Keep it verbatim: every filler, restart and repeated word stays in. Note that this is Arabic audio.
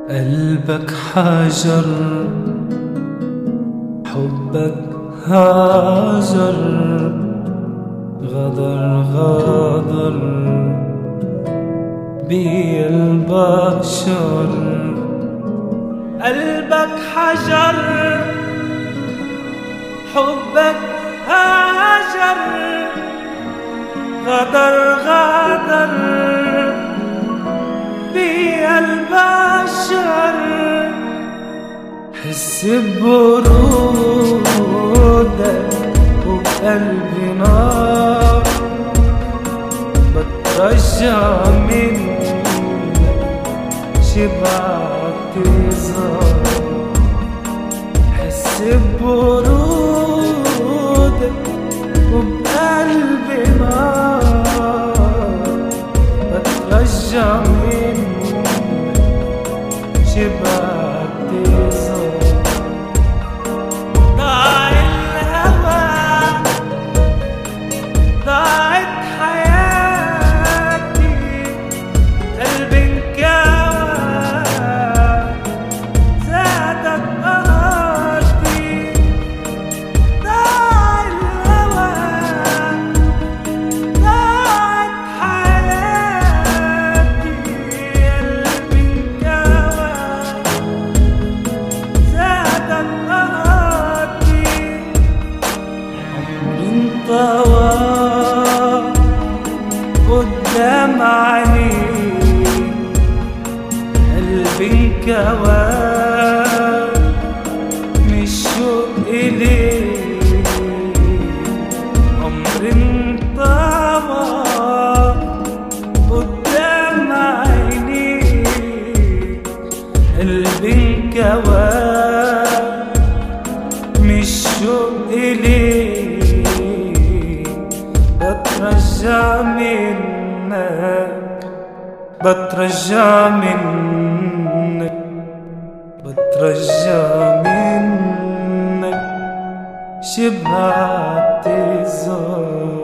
قلبك حجر، حبك هاجر، غدر غدر بي البشر. قلبك حجر، حبك هاجر، غدر غدر بي البشر. حس ببرودك وبقلبي نار، بترجى منك شبع اعتذار. حس ببرودك وبقلبي نار، بترجى منك شبع اعتذار. ضاع الهوى، ضاعت حياتي، قلبي انكوى، زادت قهرتي. ضاع الهوى، ضاعت حياتي، قلبي انكوى، زادت قهرتي. عمري انطوى قدام عينيك، قلبي انكوى من الشوق إليك. عمري انطوى قدام عينيك، قلبي انكوى من الشوق إليك. بترجى منك، بترجى منك، بترجى منك شبع اعتذار.